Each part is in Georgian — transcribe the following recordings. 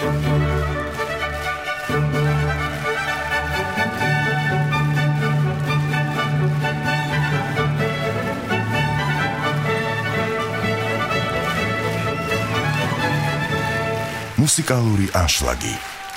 მუსიკალური ანშლაგი.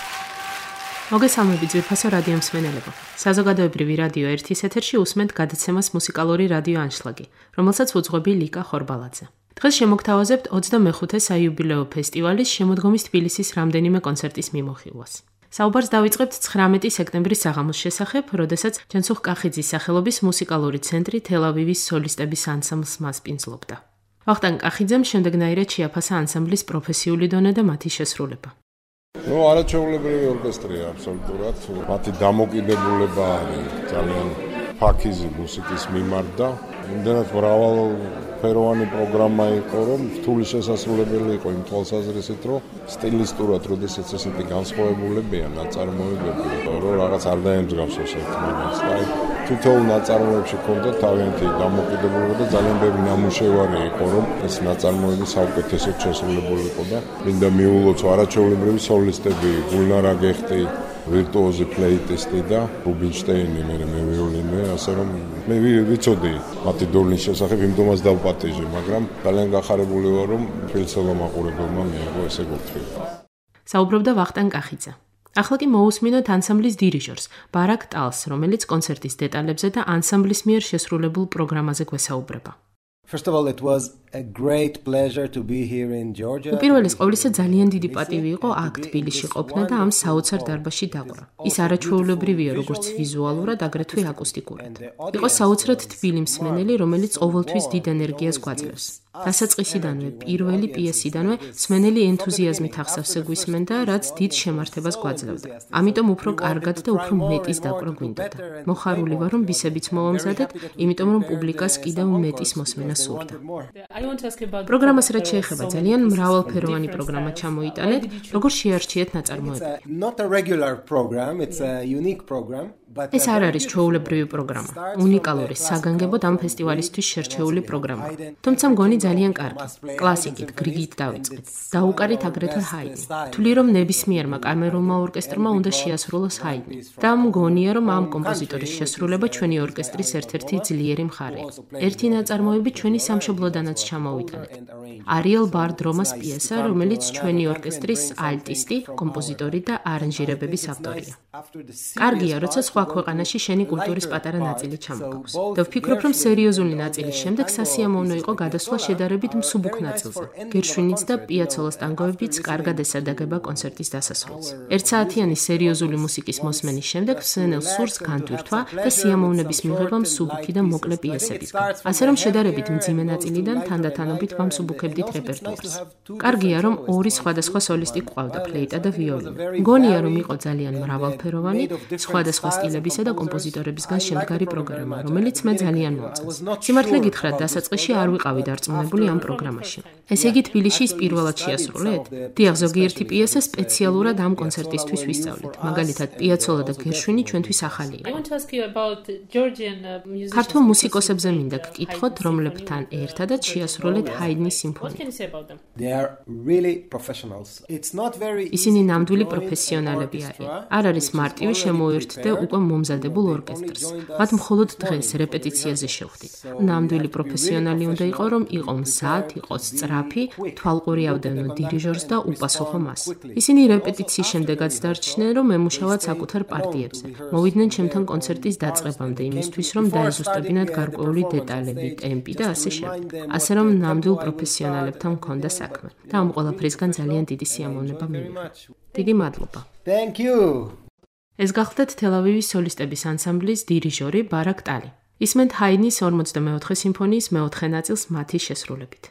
მოგესალმებით ძვირფასო რადიო მსმენელებო. საზოგადოებრივი რადიო 1-ის ეთერში უსმენთ გადაცემას მუსიკალური რადიო ანშლაგი, რომელსაც უძღვები ლიკა ხორბალაძე. დღეს შემოგთავაზებთ 25-ე საიუბილეო ფესტივალის შემოდგომის თბილისის რამდენიმე კონცერტის მიმოხილვას. საუბარს დავიწყებთ 19 სექტემბრის საღამოს შესახებ, როდესაც ჯანსუღ კახიძის სახელობის მუსიკალური ცენტრი თელ-ავივის სოლისტების ანსამბლს მასპინძლობდა. ვახტანგ კახიძემ შემდეგნაირად შეაფასა ანსამბლის პროფესიული დონე და მათი შესრულება. არაჩვეულებრივი ორკესტრია აბსოლუტურად. მათი დამოკიდებულება არის ძალიან ფაქიზი მუსიკის მიმართ და იმდენად მრავალფეროვანი პროგრამა იყო, რომ რთული შესასრულებელი იყო იმ თვალსაზრისით, რომ სტილისტურად, როდესაც ესეთი განსხვავებულებია ნაწარმოებები, რომ რაღაც არ დაემსგავს ერთმანეთს. თითოეულ ნაწარმოებში ჰქონდა თავიანთი დამოკიდებულება და ძალიან ბევრი ნამუშევარი იყო, რომ ეს ნაწარმოები საუკეთესოდ შესრულებულიყო და მინდა მიულოცო არაჩვეულებრივი სოლისტები, გულნარა გეხტი, ვირტუოზი ფლეიტისტი და რუბინშტეინი, მე ვიოლინე, ასე რომ მე ვიცოდი მათი დონის შესახებ, იმდომას დავპატიჟე, მაგრამ ძალიან გახარებული ვარ, რომ ფილმსელმა მაყურებელმა მიიღო ესე გულთხრილება. საუბრობდა ვახტანგ კახიძე. ახლა კი მოусმინოთ ანსამბლის დირიჟორს, ბარაკ ტალს, რომელიც კონცერტის დეტალებზე და ანსამბლის მიერ შესრულებულ პროგრამაზე გვესაუბრება. First of all, it was a great pleasure to be here in Georgia. უპირველეს ყოვლისა ძალიან დიდი პატივი იყო აქ თბილისში ყოფნა და ამ საოცარ დარბაზში დაყრა. ის არაჩვეულებრივია როგორც ვიზუალურად, აგრეთვე აკუსტიკურად. იყო საოცრად თბილი მსმენელი, რომელიც ყოველთვის დიდ ენერგიას გვაძლევს. დასაწყისიდანვე, პირველი პიესიდანვე მსმენელი ენთუზიაზმით ახსავს ეგვისმენდა, რაც დიდ შემართებას გვაძლევდა. ამიტომ უფრო კარგად და უფრო მეტის დაკვრა გვინდოდა. მოხარული ვარ, რომ ბისებიც მოვამზადეთ, იმიტომ რომ პუბლიკას კიდევ მეტის მოსმენა სურდა. პროგრამას რაც შეეხება, ძალიან მრავალფეროვანი პროგრამა ჩამოიტანეთ, როგორ შეარჩიეთ ნაწარმოებები. ეს არ არის ჩვეულებრივი პროგრამა, უნიკალური, საგანგებოდ ამ ფესტივალისთვის შერჩეული პროგრამა. თუმცა მგონი ძალიან კარგი. კლასიკით, გრიგით დავიწყეთ. დაუკარით აგრეთვე ჰაიდნი. თვლი რომ ნებისმიერმა კამერულმა ორკესტრმა უნდა შეასრულოს ჰაიდნი. და მგონია რომ ამ კომპოზიტორის შესრულება ჩვენი ორკესტრის ერთ-ერთი ძლიერი მხარეა. ერთი ნაწარმოები ჩვენი სამშობლოდანაც ჩამოვიტანეთ. არიელ ბარდრომას პიესა, რომელიც ჩვენი ორკესტრის ალტისტი, კომპოზიტორი და არანჟირებების ავტორია. კარგია, როცა სხვა ქვეყანაში შენი კულტურის პატარა ნაწილი ჩამოგავს. და ვფიქრობ, რომ სერიოზული ნაწილის შემდეგ სასიამოვნო იყო გადასვლა შედარებით მსუბუქ ნაწილზე. გერშვინიც და პიაცოლას ტანგოებიც კარგად ესადაგება კონცერტის დასასრულს. ერთსაათიანი სერიოზული მუსიკის მოსმენის შემდეგ მსმენელს სურს განტვირთვა და სიამოვნების მიღება მსუბუქი და მოკლე პიესებისგან. ასე რომ შედარებით მძიმე ნაწილიდან თანდათანობით ვამსუბუქებდით რეპერტუარს. კარგია, რომ ორი სხვადასხვა სოლისტი გვყავდა, ფლეიტა და ვიოლინო. მგონია, რომ იყო ძალიან მრავალფეროვანი, სხვადასხვა სტილებისა და კომპოზიტორებისგან შემდგარი პროგრამა, რომელიც მე ძალიან მომწონს. სიმართლე გითხრათ, დასაწყისში არ ვიყავი დარწმუნებული ამ პროგრამაში. ესე იგი თბილისში ის პირველად შეასრულეთ? დიახ, ზოგიერთი პიესა სპეციალურად ამ კონცერტისთვის ვისწავლეთ. მაგალითად, პიაცოლა და გერშვინი ჩვენთვის ახალი იყო. ქართულ მუსიკოსებზე მინდა გკითხოთ, რომლებთან ერთადაც შეასრულეთ ჰაიდნის სიმფონია. ისინი ნამდვილი პროფესიონალები არიან. არ არის მარტივი შემოერთდე უკვე მომზადებულ ორკესტრს. მათ მხოლოდ დღეს რეპეტიციაზე შევხვდით. ნამდვილი პროფესიონალი უნდა იყო, რომ იყო მზად, იყოს სწრაფი, თვალყური ავდევნო დირიჟორს და უპასუხო მას. ისინი რეპეტიციის შემდეგაც დარჩნენ, რომ ემუშავათ საკუთარ პარტიებზე. მოვიდნენ ჩემთან კონცერტის დაწყებამდე იმისთვის, რომ დაეზუსტებინათ გარკვეული დეტალები, ტემპი და ასე შემდეგ. ასე რომ ნამდვილ პროფესიონალებთან მქონდა საქმე. და ამ ყველაფრისგან ძალიან დიდი სიამოვნება მიმიღა. დიდი მადლობა. Thank you. ეს გახლდათ თელ-ავივის სოლისტების ანსამბლის დირიჟორი ბარაკ ტალი. ისმენთ ჰაიდნის 44 სიმფონიის მეოთხე ნაწილს მათი შესრულებით.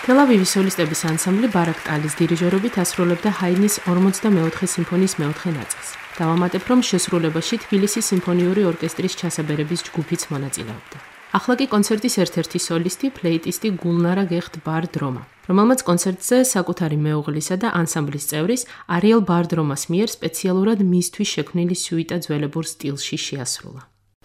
თელ-ავივის სოლისტების ანსამბლი ბარაკტალის დირიჟორობით ასრულებდა ჰაიდნის 44 სიმფონიის მეოთხე ნაწილს. დავამატებ, რომ შესრულებაში თბილისის სიმფონიური ორკესტრის ჩასაბერების ჯგუფიც მონაწილეობდა. ახლა კი კონცერტის ერთ-ერთი სოლისტი, ფლეიტისტი გულნარა გეხტ ბარდრომა, რომელმაც კონცერტზე საკუთარი მეუღლისა და ანსამბლის წევრის არიელ ბარდრომას მიერ სპეციალურად მისთვის შექმნილი სუიტა ძველებურ სტილში შეასრულა.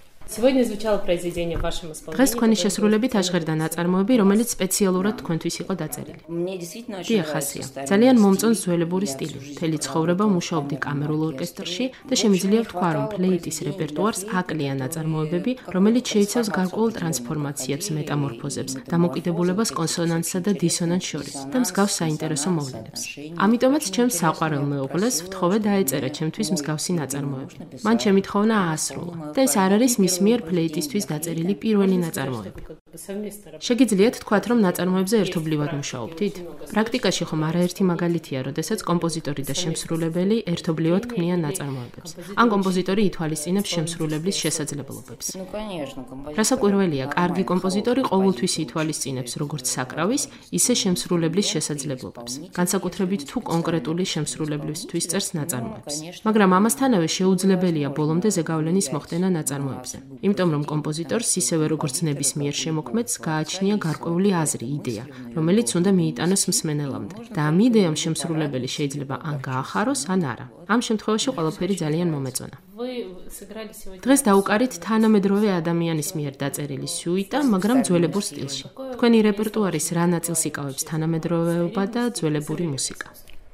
დღეს თქვენი შესრულებით აღღერდა ნაწარმოები, რომელიც სპეციალურად თქვენთვის იყო დაწერილი. დიახ, ასია. ძალიან მომწონს ძველებური სტილი. მთელი ცხოვრება მუშაობდი კამერულ ორკესტრში და შემიძლია ვთქვა, რომ ფლეიტის რეპერტუარს აკლია ნაწარმოებები, რომელიც შეიცავს გარკვეულ ტრანსფორმაციებს, მეტამორფოზებს, დამოკიდებულებას კონსონანსსა და დისონანსს შორის და მსგავს საინტერესო მოვლენებს. ამიტომაც ჩემს საყვარელ მეუღლეს ვთხოვე დაეწერა ჩემთვის მსგავსი ნაწარმოები. მან შემითხოვნა აასრულა და ეს არ არის მის მიერ ფლეიტისთვის დაწერილი პირველი ნაწარმოები. შეგიძლიათ თქვათ, რომ ნაწარმოებზე ერთობლივად მუშაობდით? პრაქტიკაში ხომ არაერთი მაგალითია, როდესაც კომპოზიტორი და შემსრულებელი ერთობლივად ქმნიან ნაწარმოებებს. ან კომპოზიტორი ითვალისწინებს შემსრულებლის შესაძლებლობებს. რასაკვირველია, კარგი კომპოზიტორი ყოველთვის ითვალისწინებს როგორც საკრავის, ისე შემსრულებლის შესაძლებლობებს. განსაკუთრებით თუ კონკრეტული შემსრულებლისთვის წერს ნაწარმოებს. მაგრამ ამასთანავე შეუძლებელია ბოლომდე ზეგავლენის მოხდენა ნაწარმოებზე. იმიტომ რომ კომპოზიტორს ისევე როგორც ნებისმიერ შემოქმედს გააჩნია გარკვეული აზრი, იდეა, რომელიც უნდა მიიტანოს მსმენელამდე. და ამ იდეამ შემსრულებელი შეიძლება ან გაახაროს, ან არა. ამ შემთხვევაში ყველაფერი ძალიან მომეწონა. დღეს დაუკარით თანამედროვე ადამიანის მიერ დაწერილი სუიტა, მაგრამ ძველებურ სტილში. თქვენი რეპერტუარის რა ნაწილს იკავებს თანამედროვეობა და ძველებური მუსიკა?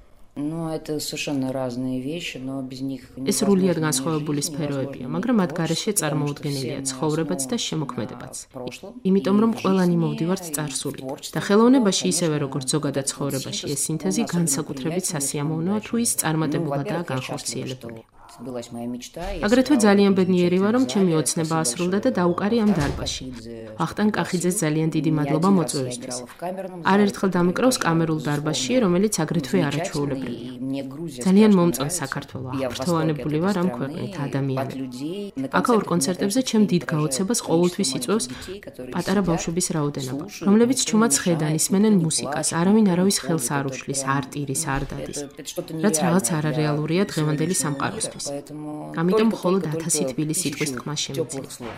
ეს სრულიად განსხვავებული სფეროებია, მაგრამ მათ გარეშე წარმოუდგენელია ცხოვრებაც და შემოქმედებაც. იმიტომ რომ ყველანი მოვდივართ წარსულით და ხელოვნებაში ისევე როგორც ზოგადად ცხოვრებაში ეს სინთეზი განსაკუთრებით სასიამოვნოა თუ ის წარმატებულადაა განხორციელებული. აგრეთვე ძალიან ბედნიერი ვარ, რომ ჩემი ოცნება ასრულდა და დაუკარი ამ დარბაზში. ვახტანგ კახიძეს ძალიან დიდი მადლობა მოწვევისთვის. არერთხელ დამიკრავს კამერულ დარბაზში, რომელიც აგრეთვე არაჩვეულებრივია. ძალიან მომწონს საქართველო, აღფრთოვანებული ვარ ამ ქვეყნით, ადამიანებით. აქაურ კონცერტებზე ჩემ დიდ გაოცებას ყოველთვის იწვევს პატარა ბავშვების რაოდენობა, რომლებიც ჩუმად ხედან, ისმენენ მუსიკას, არავინ არავის ხელს არ უშლის, არ ტირის, არ დადის, რაც რაღაც არარეალურია დღევანდელი სამყაროსთვის. ამიტომ მხოლოდ 1000 თბილის სიტყვის თქმა შემიძლია.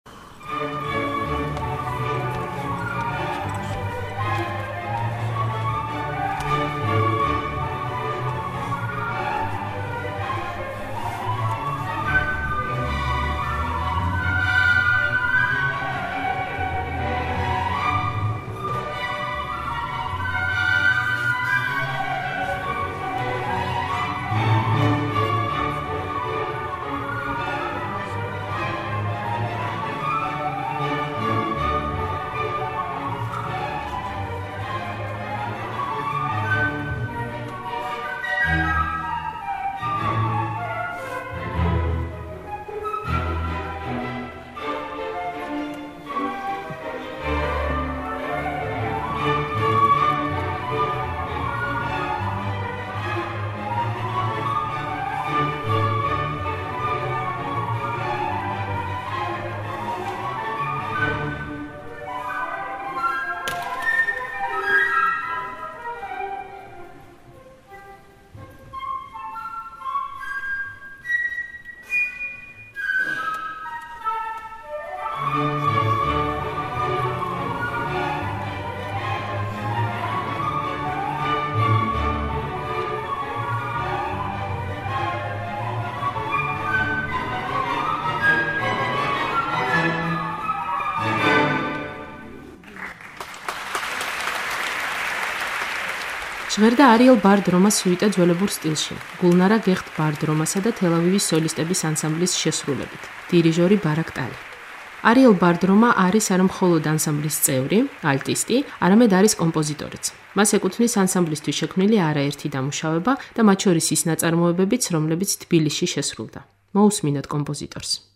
ჟღერდა არიელ ბარდრომას სუიტა ძველებურ სტილში, გულნარა გეხტ ბარდრომასა და თელ-ავივის სოლისტების ანსამბლის შესრულებით. დირიჟორი ბარაკტალი. არიელ ბარდრომა არის არა მხოლოდ ანსამბლის წევრი, ალტისტი, არამედ არის კომპოზიტორიც. მას ეკუთვნის ანსამბლისთვის შექმნილი არაერთი დამუშავება და მათ შორის ის ნაწარმოებებიც, რომლებიც თბილისში შესრულდა. მოусმინოთ კომპოზიტორს.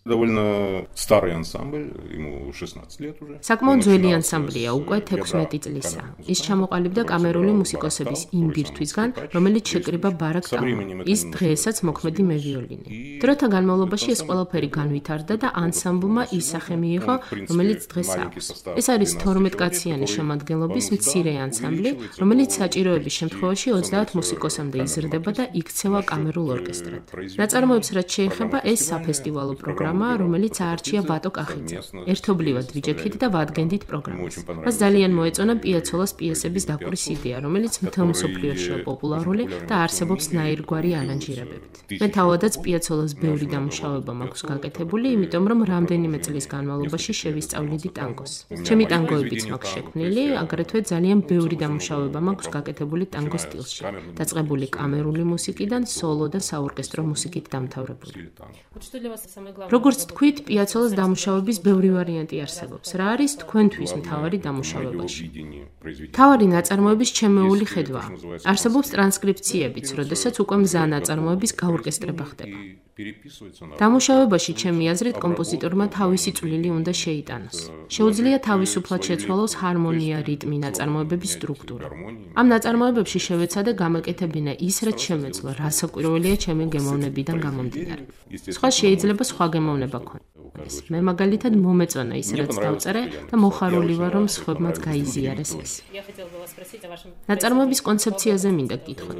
Довольно старый ансамбль, ему 16 лет уже. საკმაოდ ძველი ანსამბლია, უკვე 16 წლისა. ის ჩამოყალიბდა კამერული მუსიკოსების იმ ბირთვისგან, რომელიც შეკრიბა ბარაკ ტალმა. ის დღესაც მოქმედი მევიოლინი. დროთა განმავლობაში ეს ყველაფერი განვითარდა და ანსამბლმა ის სახე მიიღო, რომელიც დღეს აქვს. ეს არის 12-კაციანი შემადგენლობის მცირე ანსამბლი, რომელიც საჭიროების შემთხვევაში 30 მუსიკოსამდე იზრდება და იქცევა კამერულ ორკესტრად. ნაწარმოებს რაც შეეხება ეს საფესტივალო პროგრამა, რომელიც აარჩია ბატო კახიძე. ერთობლივად ვიჯექით და ვადგენდით პროგრამას. მას ძალიან მოეწონა პიაცოლას პიესების დაკვრის იდეა, რომელიც მთელ მსოფლიოშია პოპულარული და არსებობს ნაირგვარი არანჟირებებით. მე თავადაც პიაცოლას ბევრი დამუშავება მაქვს გაკეთებული, იმიტომ რომ რამდენიმე წლის განმავლობაში შევისწავლიდი ტანგოს. ჩემი ტანგოებიც მაქვს შექმნილი, აგრეთვე ძალიან ბევრი დამუშავება მაქვს გაკეთებული ტანგოს სტილში, დაწყებული კამერული მუსიკიდან სოლო და საორკესტრო მუსიკით დამთავრებული. როგორც თქვით, პიაცოლას დამუშავების ბევრი ვარიანტი არსებობს. რა არის თქვენთვის მთავარი დამუშავებაში? მთავარი ნაწარმოების ჩემეული ხედვაა. არსებობს ტრანსკრიფციებიც, როდესაც უკვე მზა ნაწარმოების გაორკესტრება ხდება. დამუშავებაში ჩემი აზრით კომპოზიტორმა თავისი წვლილი უნდა შეიტანოს. შეუძლია თავისუფლად შეცვალოს ჰარმონია, რიტმი, ნაწარმოებების სტრუქტურა. ამ ნაწარმოებებში შევეცადე გამეკეთებინა ის, რაც შემეძლო, რასაკვირველია ჩემი გემოვნებიდან გამომდინარე. სხვა შეიძლება სხვა გემოვნება ქონდეს. მე მაგალითად მომეწონა ის, რაც დავწერე და მოხარული ვარ, რომ სხვებმაც გაიზიარეს ეს. ნაწარმოების კონცეფციაზე მინდა გკითხოთ.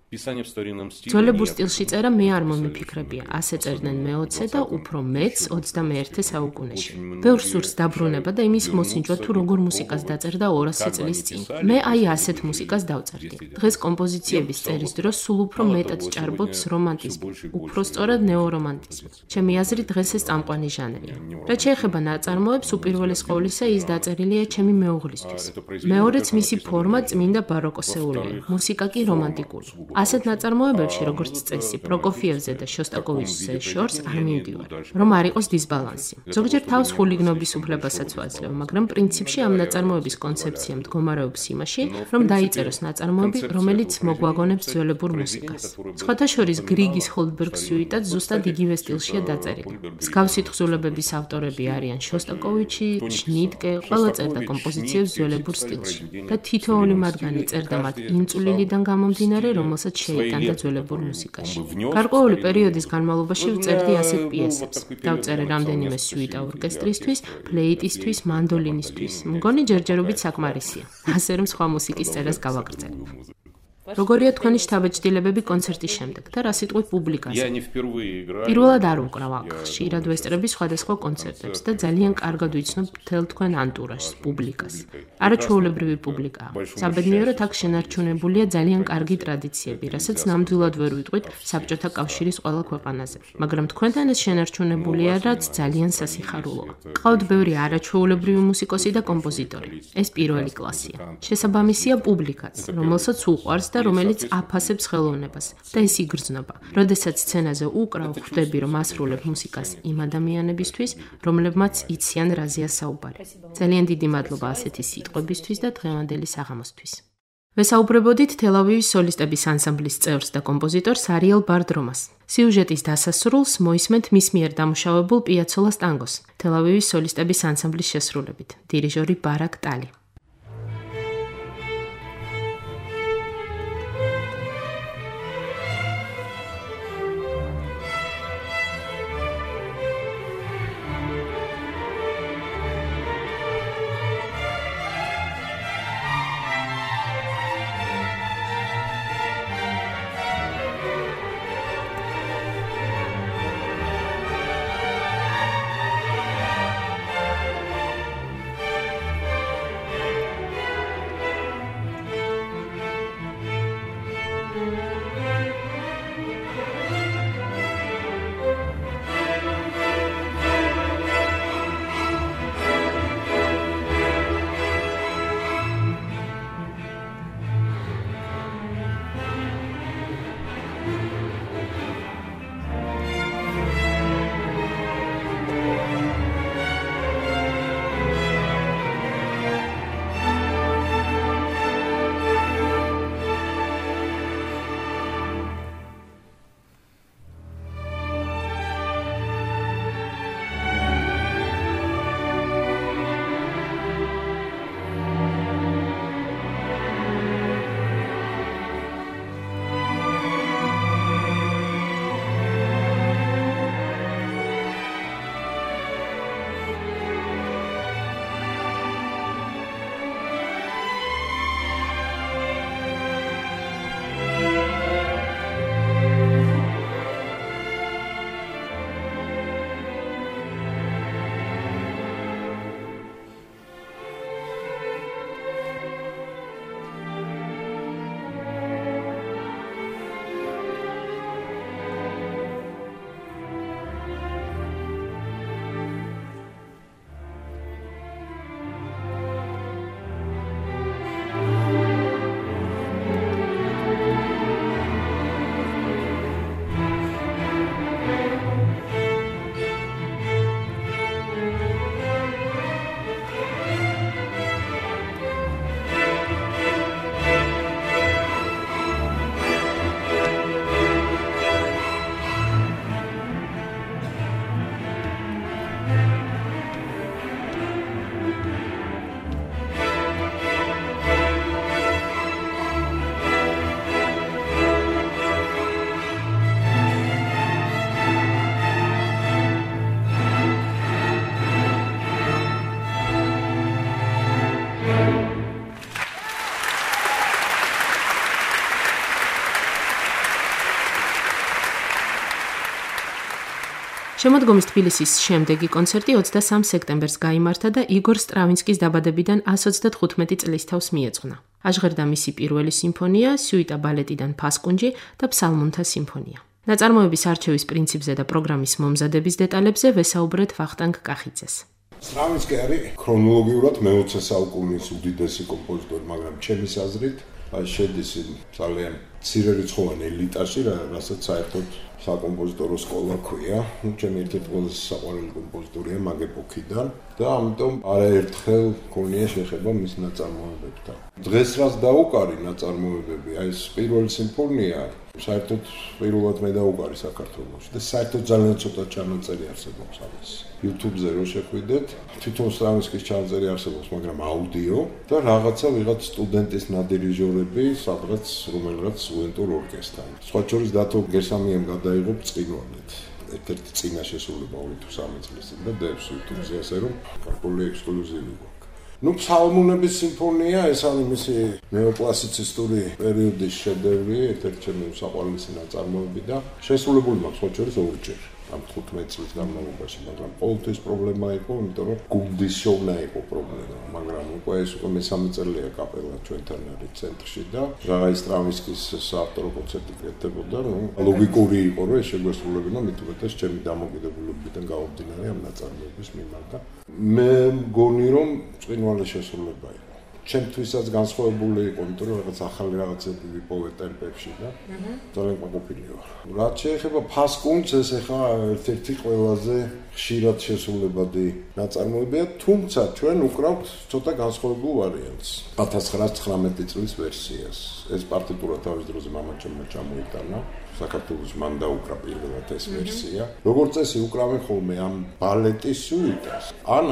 ძველებურ სტილში წერა მე არ მომიფიქრებია. ასე წერდნენ მე-20 და უფრო მეც 21 საუკუნეში. ბევრს სურს დაბრუნება და იმის მოსინჯვა თუ როგორ მუსიკას დაწერდა 200 წლის წინ. მე აი ასეთ მუსიკას დავწერდი. დღეს კომპოზიციების წერის დროს სულ უფრო მეტად ჭარბობს რომანტიზმი, უფრო სწორად ნეორომანტიზმი. ჩემი აზრით დღეს ეს წამყვანი ჟანრია. რაც შეეხება ნაწარმოებს, უპირველეს ყოვლისა ის დაწერილია ჩემი მეუღლისთვის. მეორეც მისი ფორმა წმინდა ბაროკოსეულია, მუსიკა კი რომანტიკული. ასეთ ნაწარმოებებში, როგორც წესი, პროკოფიევზე და შოსტაკოვიჩზე შორს არ მივდივარ, რომ არ იყოს დისბალანსი. ზოგჯერ თავს ხულიგნობის უფლებასაც ვაძლევ, მაგრამ პრინციპში ამ ნაწარმოების კონცეფცია მდგომარეობს იმაში, რომ დაიწეროს ნაწარმოები, რომელიც მოგვაგონებს ძველებურ მუსიკას. სხვათა შორის გრიგის ჰოლდბერგ სუიტაც ზუსტად იგივე სტილშია დაწერილი. მსგავსი თხზულებების ავტორები არიან შოსტაკოვიჩი, შნიდკე, ყველა წერდა კომპოზიციებს ძველებურ სტილში და თითოეული მათგანი წერდა მათ იმ წვლილიდან გამომდინარე, რომელსაც შეიტანდა ძველებურ მუსიკაში. გარკვეული პერიოდის განმავლობაში ვწერდი ასეთ პიესებს. დავწერე რამდენიმე სუიტა ორკესტრისთვის, ფლეიტისთვის, მანდოლინისთვის. მგონი ჯერჯერობით საკმარისია. ასე რომ სხვა მუსიკის წერას გავაგრძელებ. როგორია თქვენი შთაბეჭდილებები კონცერტის შემდეგ და რა სიტყვით პუბლიკაზე? პირველად არ ვკრავ აქ, ხშირად ვესწრები სხვადასხვა კონცერტებს და ძალიან კარგად ვიცნობ მთელ თქვენ ანტურაჟს, პუბლიკას. არაჩვეულებრივი პუბლიკაა. საბედნიეროდ აქ შენარჩუნებულია ძალიან კარგი ტრადიციები, რასაც ნამდვილად ვერ ვიტყვით საბჭოთა კავშირის ყველა ქვეყანაზე. მაგრამ თქვენთან ეს შენარჩუნებულია, რაც ძალიან სასიხარულოა. ყავთ ბევრი არაჩვეულებრივი მუსიკოსი და კომპოზიტორი. ეს პირველი კლასია. შესაბამისია პუბლიკაც, რომელსაც უყვარს და რომელიც აფასებს ხელოვნებას და ეს იგრძნობა. როდესაც სცენაზე უკრავ, ხვდები, რომ ასრულებ მუსიკას იმ ადამიანებისთვის, რომლებმაც იციან რაზეა საუბარი. ძალიან დიდი მადლობა ასეთი სიტყვებისთვის და დღევანდელი საღამოსთვის. ვესაუბრებოდით თელ-ავივის სოლისტების ანსამბლის წევრს და კომპოზიტორს არიელ ბარდრომას. სიუჟეტის დასასრულს მოისმენთ მის მიერ დამუშავებულ პიაცოლას ტანგოს, თელ-ავივის სოლისტების ანსამბლის შესრულებით. დირიჟორი ბარაკ ტალი. შემოდგომის თბილისის შემდეგი კონცერტი 23 სექტემბერს გაიმართა და იგორ სტრავინსკის დაბადებიდან 135 წლის თავს მიეძღვნა. აჟღერდა მისი პირველი სიმფონია, სიუიტა ბალეტიდან ფასკუნჯი და ფსალმუნთა სიმფონია. ნაწარმოების არჩევის პრინციპზე და პროგრამის მომზადების დეტალებზე ვესაუბრეთ ვახტანგ კახიძეს. სტრავინსკი არის ქრონოლოგიურად მე-20 საუკუნის უდიდესი კომპოზიტორი, მაგრამ ჩემის აზრით შედის ძალიან მცირერიცხოვანი ელიტაში, რასაც საერთოდ საკომპოზიტორო სკოლა ქვია. ჩემი ერთ-ერთი ყველაზე საყვარელი კომპოზიტორია მაგ ეპოქიდან და ამიტომ არაერთხელ მქონია შეხება მის ნაწარმოებებთან. დღეს რაც დაუკარი ნაწარმოებები, აი ეს პირველი სიმფონია საერთოდ პირველად მე დაუკარი საქართველოში და საერთოდ ძალიან ცოტა ჩანაწერი არსებობს ამის. YouTube-ზე რო შეხვიდეთ, თვითონ სტრავინსკის ჩანაწერი არსებობს, მაგრამ აუდიო და რაღაცა ვიღაც სტუდენტის ნადირიჟორები, სადღაც რომელიღაც სტუდენტურ ორკესტრთან. სხვა შორის დათო გესამიამ გადაიღო ბრწყინვალედ. ერთ-ერთი წინა შესრულება 2 თუ 3 წლის წინ და დევს YouTube-ზე, ასე რომ გარკვეული ექსკლუზივი გვაქვს. ფსალმუნების სიმფონია, ეს არის მისი ნეოკლასიცისტური პერიოდის შედევრი, ერთ-ერთი ჩემი საყვარელი ნაწარმოები და შესრულებული მაქვს სხვა შორის 2 ჯერ. ამ 15 წლის განმავლობაში, მაგრამ ყოველთვის პრობლემა იყო, იმიტომ რომ გუნდის შოვნა იყო პრობლემა, მაგრამ უკვე ეს უკვე მესამე წელია კაპელა ჩვენთან არის ცენტრში და რაღაც სტრავინსკის საავტორო კონცერტი კეთდებოდა, ლოგიკური იყო, რომ ეს შეგვესრულებინა მით უმეტეს ჩემი დამოკიდებულებიდან გამომდინარე ამ ნაწარმოების მიმართ და მე მგონი რომ ბრწყინვალე შესრულება იყო. ჩემთვისაც განსხვავებული იყო, იმიტომ რომ რაღაც ახალი რაღაცები ვიპოვე ტემპებში და ძალიან ყოფილი ვარ. რაც შეეხება ფასკუნჯს, ეს ახლა ერთ-ერთი ყველაზე ხშირად შესრულებადი ნაწარმოებია, თუმცა ჩვენ უკრავთ ცოტა განსხვავებულ ვარიანტს. 1919 წლის ვერსიას. ეს პარტიტურა თავის დროზე მამაჩემმა ჩამოიტანა. საქართველოს მან დაუკრა პირველად ეს ვერსია. როგორც წესი უკრავენ ხოლმე ამ ბალეტის სუიტას. ან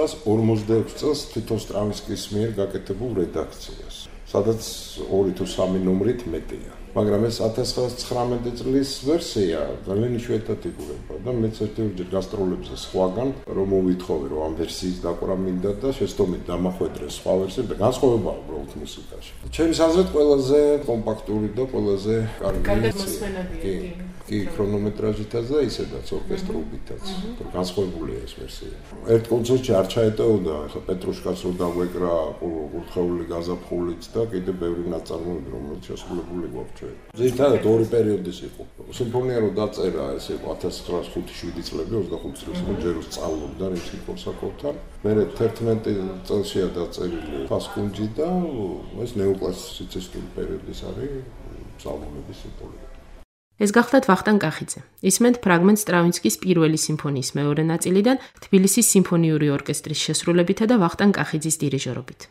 1946 წელს თვითონ სტრავინსკის მიერ გაკეთებულ რედაქციას, სადაც 2 თუ 3 ნომრით მეტია. მაგრამ ეს 1919 წლის ვერსია ძალიან იშვიათად იგულება და მეც ერთ-ერთი გასტროლებზე სხვაგან რომ მოვითხოვე რომ ამ ვერსიის დაკვრა მინდა და შეცდომით დამახვედრე სხვა ვერსიები და განსხვავებაა უბრალოდ მუსიკაში. ჩემს აზრით ყველაზე კომპაქტური და ყველაზე კარგი კი ქრონომეტრაჟითაც და ისედაც ორკესტრულითაც. განსხვავებულია ეს ვერსია. ერთ კონცერტში არ ჩაეტეოდა, ახლა პეტრუშკას რო დაგვეკრა კურთხეული გაზაფხულით და კიდე ბევრი ნაწარმოები რომელიც შესრულებული გვაქვს. ზედმეტად 2 პერიოდის იყო. სიმფონია რო დაწერა, ეს იყო 1905-7 წლები, 25 წელს ჯერ სწავლობდა რიმსკი-კორსაკოვთან. მე 11 წელშია დაწერილი ფასკუნჯი და ეს ნეოკლასიცისტური პერიოდის არის ფსალმუნების სიმფონია. ეს გახლდათ ვახტანგ კახიძე. ისმენთ ფრაგმენტს სტრავინსკის პირველი სიმფონიის მეორე ნაწილიდან თბილისის სიმფონიური ორკესტრის შესრულებითა და ვახტანგ კახიძის დირიჟორობით.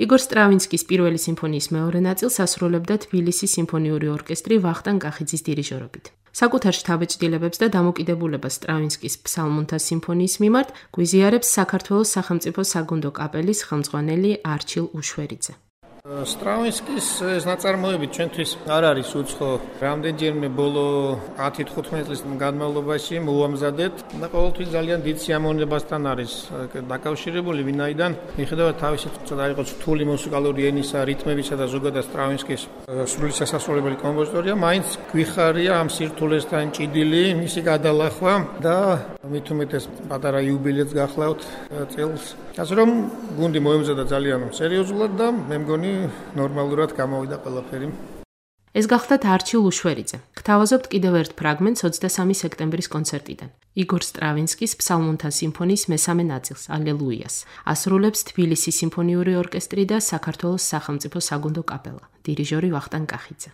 იგორ სტრავინსკის პირველი სიმფონიის მეორე ნაწილს ასრულებდა თბილისის სიმფონიური ორკესტრი ვახტანგ კახიძის დირიჟორობით. საკუთარ შთაბეჭდილებებს და დამოკიდებულებას სტრავინსკის ფსალმუნთა სიმფონიის მიმართ გვიზიარებს საქართველოს სახელმწიფო საგუნდო კაპელის ხელმძღვანელი არჩილ უშვერიძე. სტრავინსკის ეს ნაწარმოები ჩვენთვის არ არის უცხო. რამდენჯერმე ბოლო 10-15 წლის განმავლობაში მოუამზადეთ და ყოველთვის ძალიან დიდ სიამოვნებასთან არის დაკავშირებული, ვინაიდან მიხედავთ თავისი ცოტა იყოს რთული მუსიკალური ენისა, რიტმებისა და ზოგადად სტრავინსკის სრული სასასრულებელი კომპოზიტორია, მაინც გვიხარია ამ სირთულესთან ჭიდილი მისი გადალახვა და მით უმეტეს პატარა იუბილეც გახლავთ წელს. ასე რომ გუნდი მოემზადა ძალიან სერიოზულად და მე მგონი ნორმალურად გამოვიდა ყველაფერი. ეს გახლდათ არჩილ უშვერიძე. გთავაზობთ კიდევ ერთ ფრაგმენტს 23 სექტემბრის კონცერტიდან. იგორ სტრავინსკის ფსალმუნთა სიმფონიის მესამე ნაწილს, ალელუიას. ასრულებს თბილისის სიმფონიური ორკესტრი და საქართველოს სახელმწიფო საგუნდო კაპელა. დირიჟორი ვახტანგ კახიძე.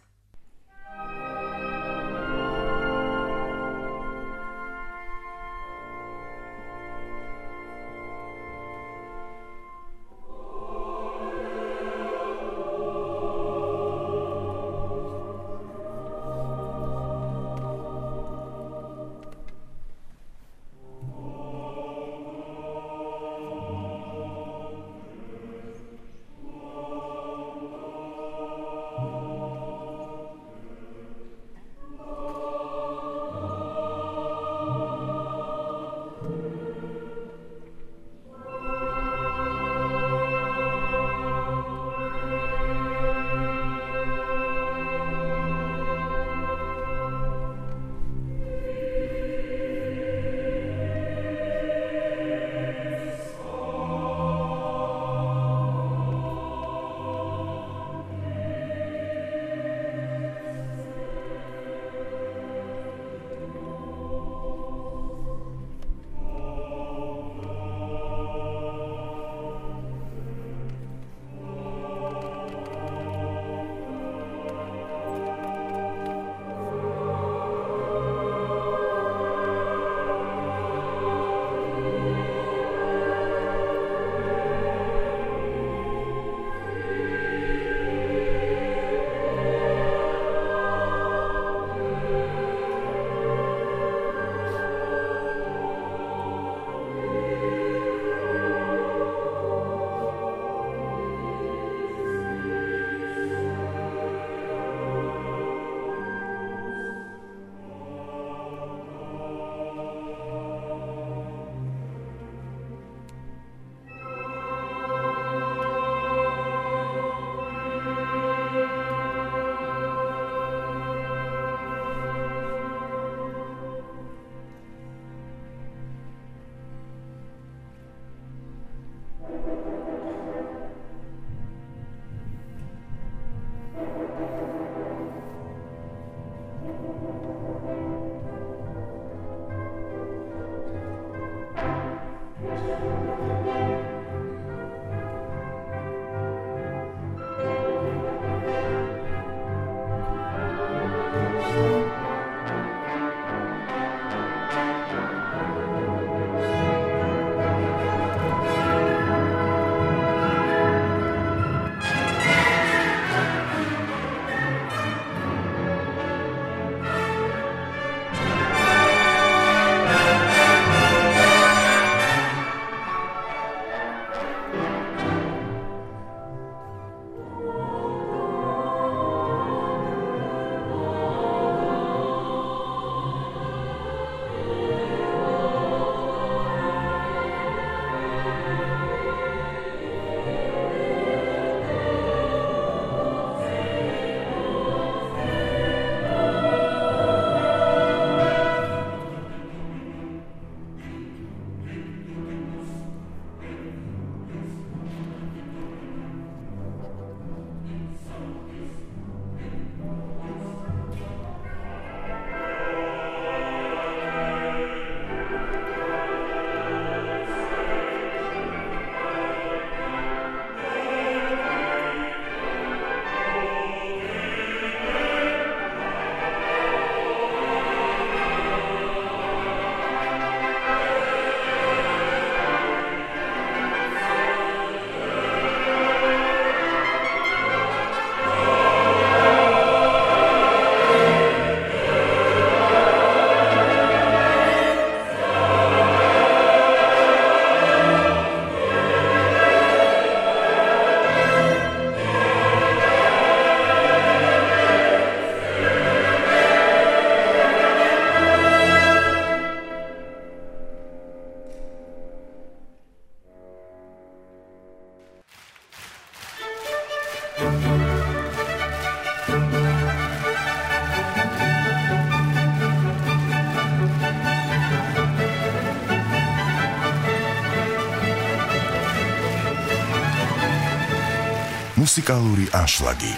მუსიკალური აშლაგი.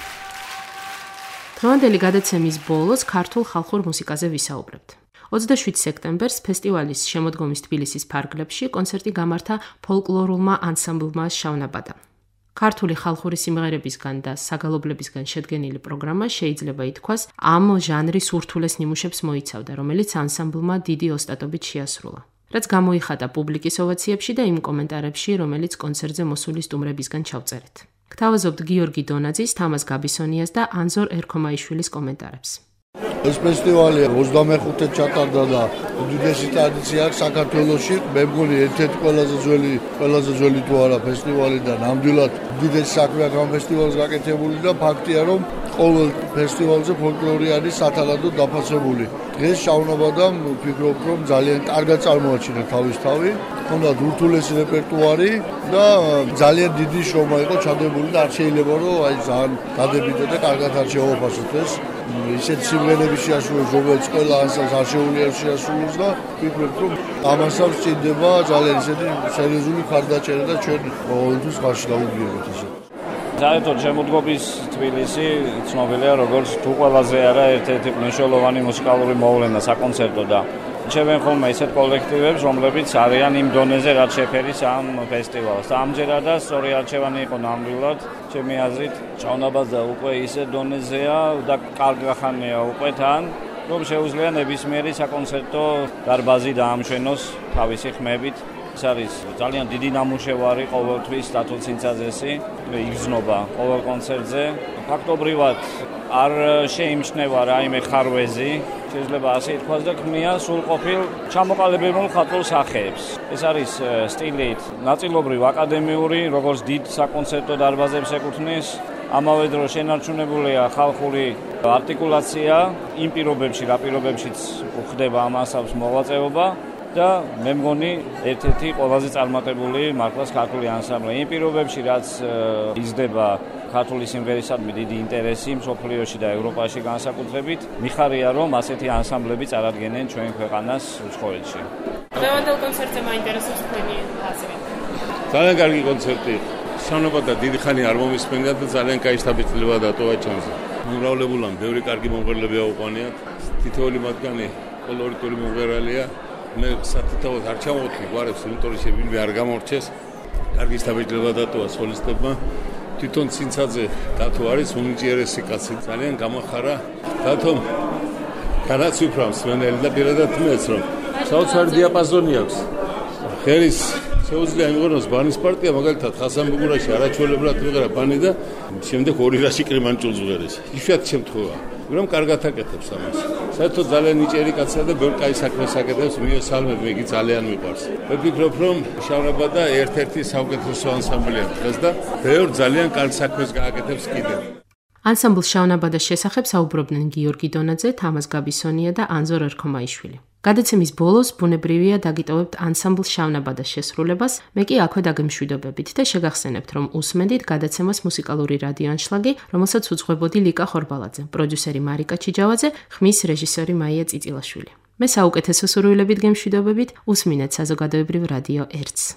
დღევანდელი გადაცემის ბოლოს ქართულ ხალხურ მუსიკაზე ვისაუბრებთ. 27 სექტემბერს ფესტივალის შემოდგომის თბილისის ფარგლებში კონცერტი გამართა ფოლკლორულმა ანსამბლმა შავნაბადა. ქართული ხალხური სიმღერებისგან და საგალობლებისგან შედგენილი პროგრამა შეიძლება ითქვას ამ ჟანრის ურთულეს ნიმუშებს მოიცავდა, რომელიც ანსამბლმა დიდი ოსტატობით შეასრულა. რაც გამოიხატა პუბლიკის ოვაციებში და იმ კომენტარებში, რომელიც კონცერტზე მოსული სტუმრებისგან ჩავწერეთ. გთავაზობთ გიორგი დონაძის, თამაზ გაბისონიას და ანზორ ერქომაიშვილის კომენტარებს. ეს ფესტივალი 25-ით ჩატარდა და უდიდესი ტრადიცია აქვს საქართველოში. მე მგონი ერთ-ერთი ყველაზე ძველი თუ არა ფესტივალი და ნამდვილად უდიდესი საქმეა ამ ფესტივალს გაკეთებული და ფაქტია რომ ყოველ ფესტივალზე ფოლკლორი არის სათანადოდ დაფასებული. დღეს შავნაბადამ ვფიქრობ რომ ძალიან კარგად წარმოაჩინა თავისთავი, ჰქონდათ ურთულესი რეპერტუარი და ძალიან დიდი შრომა იყო ჩადებული და არ შეიძლება რომ აი ძალიან დადებითად და კარგად არ შეავაფასოთ ეს. ისეთი სიმღერები შეასრულეს, რომელიც ყველა ანსამბლს არ შეუძლია შეასრულოს და ვფიქრობ რომ ამასაც სჭირდება ძალიან ისეთი სერიოზული მხარდაჭერა და ჩვენ ყოველთვის ხარში დავუდგებთ ისე. საერთოდ შემოდგომის თბილისი ცნობილია როგორც თუ ყველაზე არა ერთ-ერთი მნიშვნელოვანი მუსიკალური მოვლენა საკონცერტო და ჩვენ ხოლმე ისეთ კოლექტივებს, რომლებიც არიან იმ დონეზე, რაც შეფერის ამ ფესტივალს. ამჯერადაც სწორი არჩევანი იყო ნამდვილად, ჩემი აზრით, ჭავნაბადა უკვე ისეთ დონეზეა და კარგახანია უკვე თან, რომ შეუძლია ნებისმიერი საკონცერტო დარბაზი დაამშვენოს თავისი ხმებით. ეს არის ძალიან დიდი ნამუშევარი ყოველთვის დათო ცინცაძესი, იგრძნობა ყოველ კონცერტზე. ფაქტობრივად არ შეიმჩნევა რაიმე ხარვეზი, შეიძლება ასე ითქვას და ქმნია სრულყოფილ ჩამოყალიბებულ ხატულ სახეებს. ეს არის სტილით ნაწილობრივ აკადემიური, როგორც დიდ საკონცერტო დარბაზებს ეკუთვნის, ამავე დროს შენარჩუნებულია ხალხური არტიკულაცია იმ პირობებში, რა პირობებშიც ხდება ამ ანსამბლს მოვაწეობა. და მე მგონი ერთ-ერთი ყველაზე წარმატებული მართლაც ქართული ანსამბლი. იმ პირობებში, რაც იზრდება ქართული სიმღერისადმი დიდი ინტერესი მსოფლიოში და ევროპაში განსაკუთრებით, მიხარია რომ ასეთი ანსამბლები წარადგენენ ჩვენ ქვეყანას უცხოეთში. დღევანდელ კონცერტზე მაინტერესებს თქვენი აზრი. ძალიან კარგი კონცერტი. შავნაბადა დიდი ხანი არ მომისმენდა და ძალიან კაი შთაბეჭდილება დატოვა ჩანს. მომრავლებულან ბევრი კარგი მომღერლები აუყვანიათ. თითოეული მათგანი კოლორიტული მომღერალია. მე სათითაოდ არ ჩამოვთვლი გვარებს, იმიტომ რომ შევინმე არ გამორჩეს. კარგი შთაბეჭდილება დატოვა სოლისტებმა. თვითონ ცინცაძე დათო არის უნიჭიერესი კაცი, ძალიან გამახარა. დათომ განაც უფრავს მენელი და პირადად მეც რომ საოცარი დიაპაზონი აქვს. ხელის შეუძლია იმღონოს ბანის პარტია, მაგალითად ხასან ბუგურაში არაჩვეულებრივად ვიღერა ბანი და შემდეგ ორი რაში კრიმანჭულს ვღერეს. იშვიათი შემთხვევაა. რომ კარგად აკეთებს ამას. საერთოდ ძალიან ნიჭიერი კაცია და ბევრ კაი საქმეს აკეთებს, მიესალმებ, იგი ძალიან მიყვარს. მე ვფიქრობ, რომ შავნაბადა ერთ-ერთი საუკეთესო ანსამბლია დღეს და ბევრ ძალიან კარგ საქმეს გააკეთებს კიდევ. ანსამბლ შავნაბადას შესახებ საუბრობდნენ გიორგი დონაძე, თამაზ გაბისონია და ანზორ ერქომაიშვილი. გადაცემის ბოლოს ბუნებრივია დაგიტოვებთ ანსამბლ შავნაბადას შესრულებას, მე კი აქვე დაგემშვიდობებით და შეგახსენებთ, რომ უსმენდით გადაცემას მუსიკალური რადიო ანშლაგი, რომელსაც უძღვებოდი ლიკა ხორბალაძე, პროდიუსერი მარიკა ჩიჯავაძე, ხმის რეჟისორი მაია წიწილაშვილი. მე საუკეთესო სურვილებით გემშვიდობებით, უსმინეთ საზოგადოებრივ რადიო 1-ს.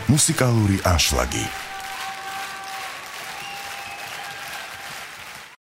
მუსიკალური ანშლაგი